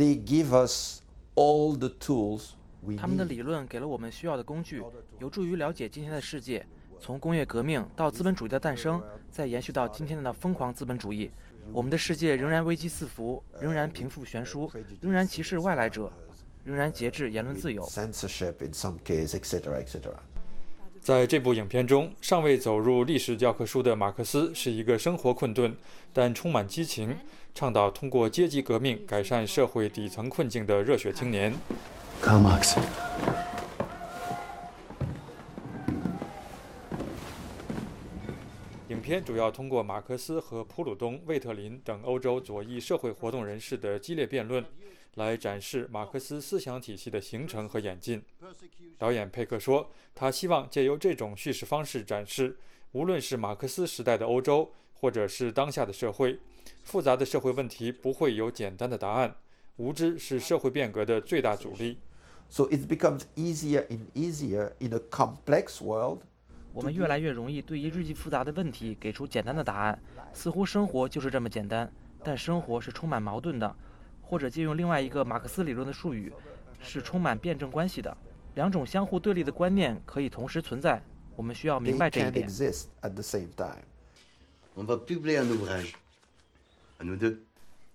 他们的理论给了我们需要的工具，有助于了解今天的世界，从工业革命到资本主义的诞生，再延续到今天的疯狂资本主义。我们的世界仍然危机四伏，仍然贫富悬殊，仍然歧视外来者，仍然节制言论自由。 在这部影片中，尚未走入历史教科书的马克思是一个生活困顿但充满激情，倡导通过阶级革命改善社会底层困境的热血青年。 Karl Marx。 影片主要通过马克思和普鲁东、魏特林等欧洲左翼社会活动人士的激烈辩论，来展示马克思思想体系的形成和演进。导演佩克说，他希望借由这种叙事方式展示，无论是马克思时代的欧洲，或者是当下的社会，复杂的社会问题不会有简单的答案，无知是社会变革的最大阻力。 So it becomes easier and easier in a complex world. 我们越来越容易对于日益复杂的问题给出简单的答案，似乎生活就是这么简单，但生活是充满矛盾的，或者借用另外一个马克思理论的术语，是充满辩证关系的。两种相互对立的观念可以同时存在，我们需要明白这一点。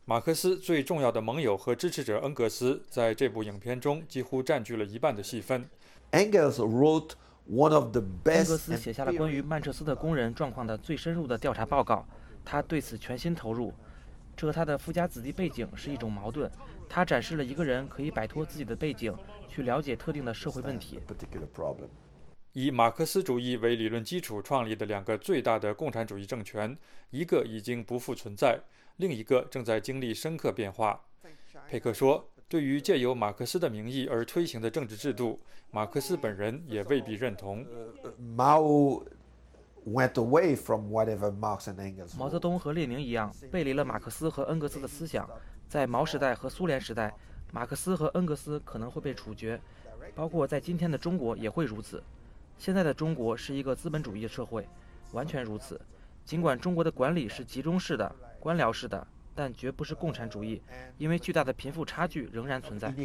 马克思最重要的盟友和支持者恩格斯在这部影片中几乎占据了一半的戏份。 Engels wrote one of the 恩 best. 格斯写下了关于曼彻斯特工人状况的最深入的调查报告，他对此全心投入。这和他的富家子弟背景是一种矛盾。他展示了一个人可以摆脱自己的背景，去了解特定的社会问题。 以马克思主义为理论基础创立的2个最大的共产主义政权，一个已经不复存在，另一个正在经历深刻变化。佩克说，对于借由马克思的名义而推行的政治制度，马克思本人也未必认同。 Mao went away from whatever Marx and Engels. 毛泽东和列宁一样，背离了马克思和恩格斯的思想。在毛时代和苏联时代，马克思和恩格斯可能会被处决，包括在今天的中国也会如此。现在的中国是一个资本主义社会，完全如此。尽管中国的管理是集中式的、官僚式的，但绝不是共产主义，因为巨大的贫富差距仍然存在。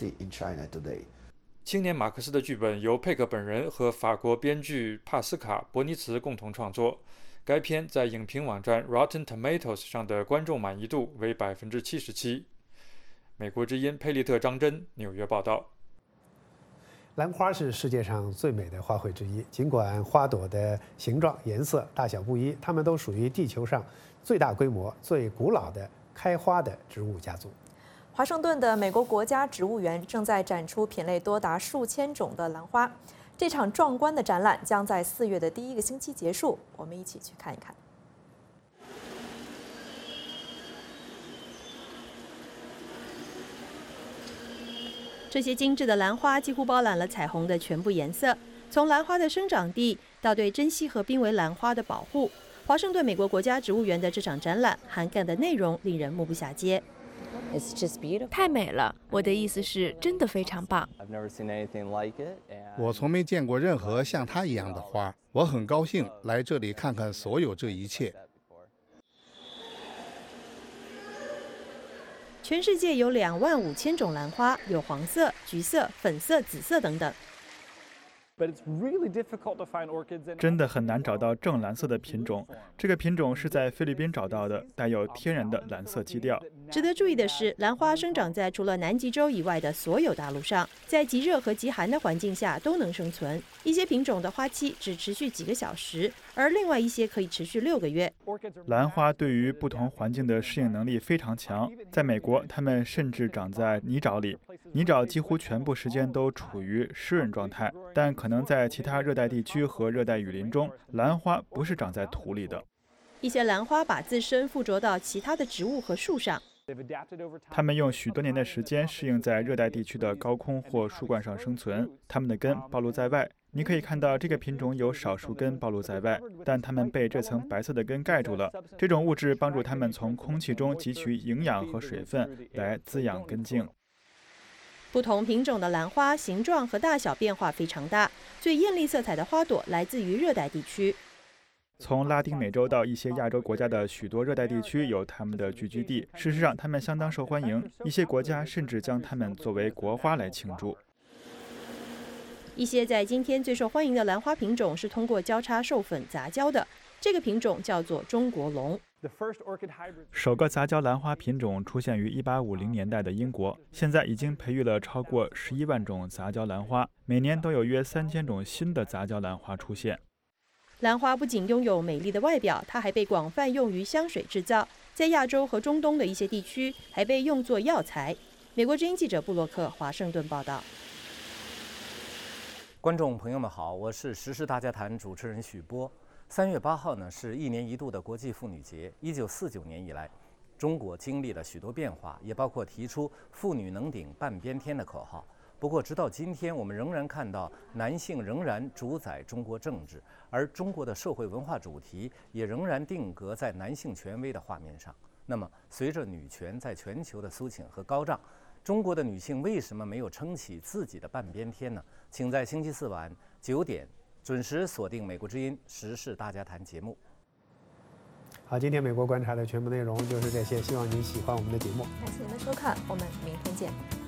青年马克思的剧本由佩克本人和法国编剧帕斯卡·伯尼茨共同创作。该片在影评网站 Rotten Tomatoes 上的观众满意度为77%。美国之音佩利特·张真纽约报道。 兰花是世界上最美的花卉之一，尽管花朵的形状、颜色、大小不一，它们都属于地球上最大规模、最古老的开花的植物家族。 华盛顿的美国国家植物园正在展出品类多达数千种的兰花。这场壮观的展览将在4月的第1个星期结束，我们一起去看一看。 这些精致的兰花几乎包揽了彩虹的全部颜色，从兰花的生长地到对珍稀和濒危兰花的保护，华盛顿美国国家植物园的这场展览涵盖的内容令人目不暇接。 太美了！我的意思是，真的非常棒。 我从没见过任何像它一样的花，我很高兴来这里看看所有这一切。 全世界有25000种兰花，有黄色、橘色、粉色、紫色等等。 真的很难找到正蓝色的品种。这个品种是在菲律宾找到的，带有天然的蓝色基调。 值得注意的是，兰花生长在除了南极洲以外的所有大陆上，在极热和极寒的环境下都能生存。一些品种的花期只持续几个小时，而另外一些可以持续6个月。 兰花对于不同环境的适应能力非常强。在美国，它们甚至长在泥沼里，泥沼几乎全部时间都处于湿润状态，但可能在其他热带地区和热带雨林中，兰花不是长在土里的。 一些兰花把自身附着到其他的植物和树上。 它们用许多年的时间适应在热带地区的高空或树冠上生存，它们的根暴露在外。你可以看到这个品种有少数根暴露在外，但它们被这层白色的根盖住了。这种物质帮助它们从空气中汲取营养和水分，来滋养根茎。 不同品种的兰花形状和大小变化非常大，最艳丽色彩的花朵来自于热带地区。 从拉丁美洲到一些亚洲国家的许多热带地区有它们的聚居地，事实上它们相当受欢迎，一些国家甚至将它们作为国花来庆祝。 一些在今天最受欢迎的兰花品种是通过交叉授粉杂交的，这个品种叫做中国龙。 首个杂交兰花品种出现于1850年代的英国，现在已经培育了超过11万种杂交兰花，每年都有约3000种新的杂交兰花出现。 兰花不仅拥有美丽的外表，它还被广泛用于香水制造，在亚洲和中东的一些地区还被用作药材。美国之音记者布洛克华盛顿报道。 观众朋友们好，我是时事大家谈主持人许波。3月8号呢是1年1度的国际妇女节。1949年以来，中国经历了许多变化，也包括提出“妇女能顶半边天”的口号。不过，直到今天，我们仍然看到男性仍然主宰中国政治，而中国的社会文化主题也仍然定格在男性权威的画面上。那么，随着女权在全球的苏醒和高涨，中国的女性为什么没有撑起自己的半边天呢？请在星期4晚9点准时锁定美国之音时事大家谈节目。 好，今天美国观察的全部内容就是这些，希望您喜欢我们的节目。 感谢您的收看，我们明天见。